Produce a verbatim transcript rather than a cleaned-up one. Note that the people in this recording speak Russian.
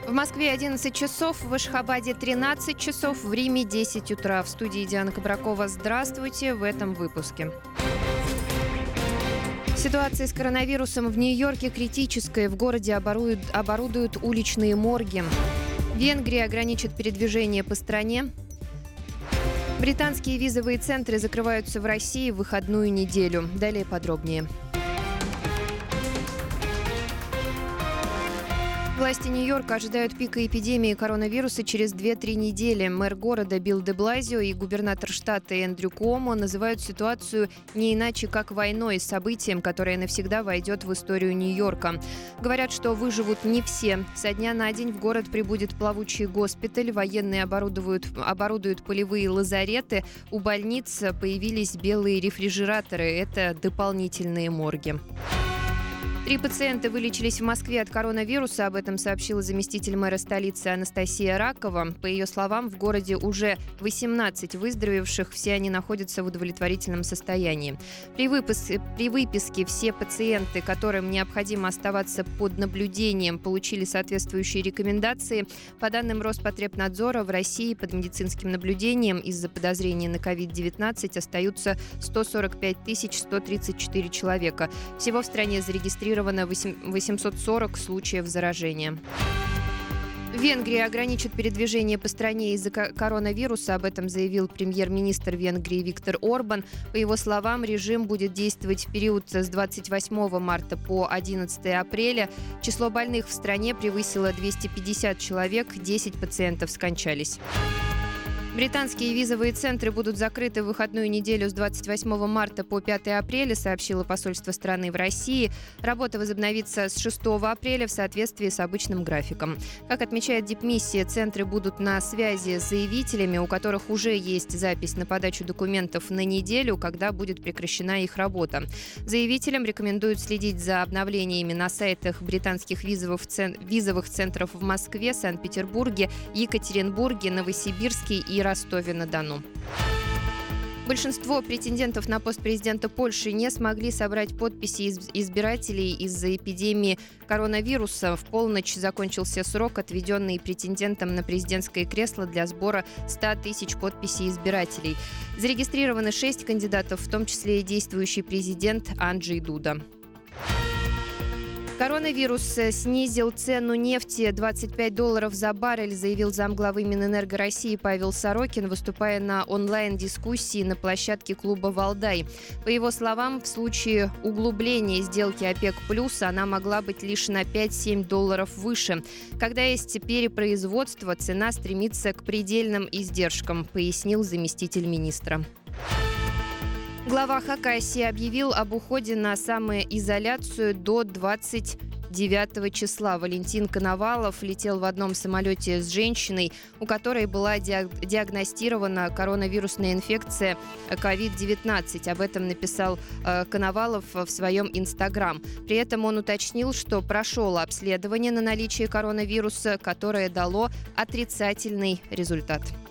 В Москве одиннадцать часов, в Ашхабаде тринадцать часов, в Риме десять утра. В студии Диана Кабракова. Здравствуйте в этом выпуске. Ситуация с коронавирусом в Нью-Йорке критическая. В городе оборудуют, оборудуют уличные морги. Венгрия ограничит передвижение по стране. Британские визовые центры закрываются в России в выходную неделю. Далее подробнее. Власти Нью-Йорка ожидают пика эпидемии коронавируса через две-три недели. Мэр города Билл де Блазио и губернатор штата Эндрю Куомо называют ситуацию не иначе как войной, событием, которое навсегда войдет в историю Нью-Йорка. Говорят, что выживут не все. Со дня на день в город прибудет плавучий госпиталь, военные оборудуют, оборудуют полевые лазареты, у больниц появились белые рефрижераторы. Это дополнительные морги. Три пациента вылечились в Москве от коронавируса. Об этом сообщила заместитель мэра столицы Анастасия Ракова. По ее словам, в городе уже восемнадцать выздоровевших. Все они находятся в удовлетворительном состоянии. При выписке, при выписке все пациенты, которым необходимо оставаться под наблюдением, получили соответствующие рекомендации. По данным Роспотребнадзора, в России под медицинским наблюдением из-за подозрения на ковид девятнадцать остаются сто сорок пять тысяч сто тридцать четыре человека. Всего в стране зарегистрировано восемьсот сорок случаев заражения. Венгрия ограничит передвижение по стране из-за коронавируса. Об этом заявил премьер-министр Венгрии Виктор Орбан. По его словам, режим будет действовать в период с двадцать восьмого марта по одиннадцатое апреля. Число больных в стране превысило двести пятьдесят человек, десять пациентов скончались. Британские визовые центры будут закрыты в выходную неделю с двадцать восьмого марта по пятое апреля, сообщило посольство страны в России. Работа возобновится с шестого апреля в соответствии с обычным графиком. Как отмечает дипмиссия, центры будут на связи с заявителями, у которых уже есть запись на подачу документов на неделю, когда будет прекращена их работа. Заявителям рекомендуют следить за обновлениями на сайтах британских визовых, цен... визовых центров в Москве, Санкт-Петербурге, Екатеринбурге, Новосибирске и Ростове-на-Дону. Большинство претендентов на пост президента Польши не смогли собрать подписи из избирателей из-за эпидемии коронавируса. В полночь закончился срок, отведенный претендентам на президентское кресло для сбора ста тысяч подписей избирателей. Зарегистрированы шесть кандидатов, в том числе и действующий президент Анджей Дуда. Коронавирус снизил цену нефти двадцать пять долларов за баррель, заявил замглавы Минэнерго России Павел Сорокин, выступая на онлайн-дискуссии на площадке клуба «Валдай». По его словам, в случае углубления сделки ОПЕК+, она могла быть лишь на пять-семь долларов выше. Когда есть перепроизводство, цена стремится к предельным издержкам, пояснил заместитель министра. Глава Хакасии объявил об уходе на самоизоляцию до двадцать девятого числа. Валентин Коновалов летел в одном самолете с женщиной, у которой была диагностирована коронавирусная инфекция ковид девятнадцать. Об этом написал э, Коновалов в своем инстаграм. При этом он уточнил, что прошел обследование на наличие коронавируса, которое дало отрицательный результат.